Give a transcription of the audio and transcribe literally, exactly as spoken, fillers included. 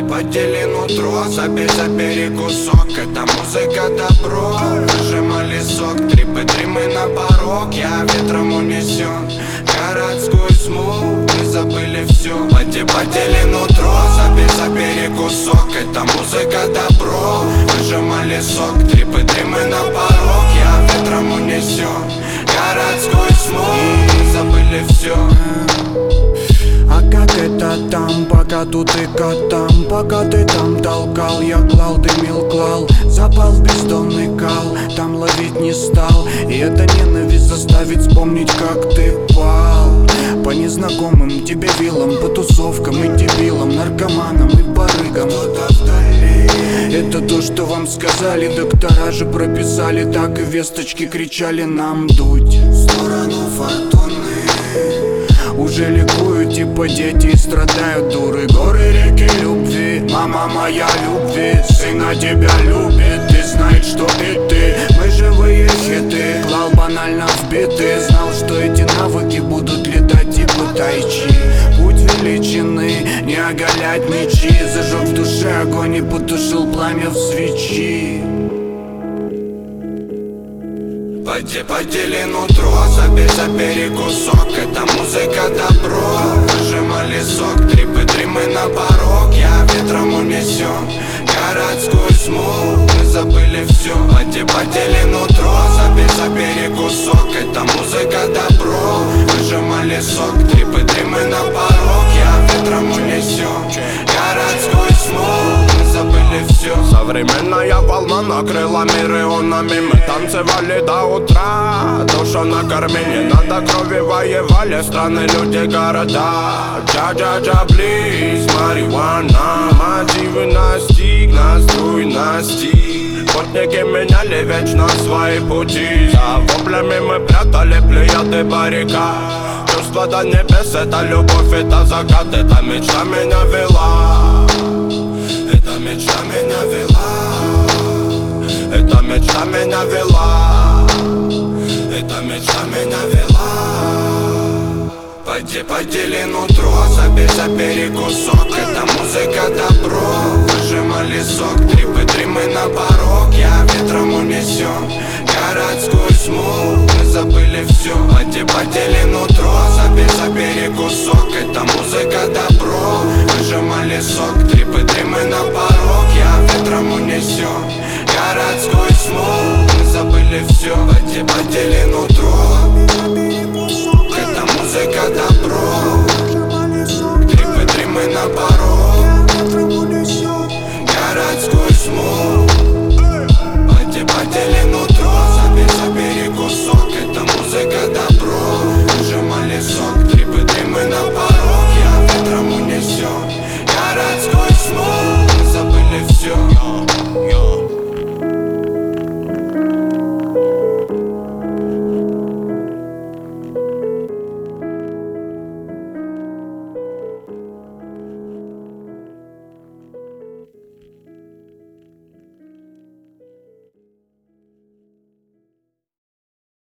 подели нутро, забей, забери кусок. Это музыка добро, выжимали сок. Трипы, дримы на порог, я ветром унесен. Городской смог, мы забыли все. Поди, подели нутро, забей, забери кусок. Это музыка добро, выжимали сок. Трипы, дримы на порог, я ветром унесен. Городской смог, мы забыли все. А как это там, пока тут и там? Пока ты там толкал, я клал, дымил, клал. Запал в бездонный кал, там ловить не стал. И эта ненависть заставит вспомнить, как ты пал. По незнакомым тебе вилам, по тусовкам и дебилам, наркоманам и барыгам. Это то, что вам сказали, доктора же прописали. Так и весточки кричали нам дуть в сторону фортуны. Уже ликуют, типа дети, страдают дуры. Горы, реки любви, мама моя любви. Сына тебя любит, и знает, что и ты. Мы живые хиты, клал банально в биты. Знал, что эти навыки будут летать типа тайчи. Путь величины, не оголять мечи. Зажег в душе огонь и потушил пламя в свечи. Поди, подели нутро, забей, забери кусок. Это музыка добро, выжимали сок. Трипы, дримы на порог, я ветром унесен. Городской смог, мы забыли все. Поди, подели нутро, забей, забери кусок. Это музыка добро, выжимали сок. Трипы, дримы на порог, я ветром унесен. Городской смог, мы забыли все. Современная волна накрыла мир ионами. Мы танцевали до утра, душу накормили. Надо крови воевали страны, люди, города. Джа-джа-джа, близ, марихуана. Мотивы настиг, настрой настиг. Путники меняли вечно свои пути. За воплями мы прятали плеяды баррикад. Чувство до небес, это любовь, это закат. Это мечта меня вела. Эта мечта меня вела. Эта мечта меня вела. Эта мечта меня вела. Поди, подели нутро, забей, забери кусок. Это музыка добро, выжимали сок. Трипы, дримы на порог, я ветром унесен. Городской смог, мы забыли все. Поди, подели нутро, забей, забери кусок. Это музыка добро, выжимали сок. Трипы, дримы на порог, я ветром унесен. Городской смог, мы забыли все.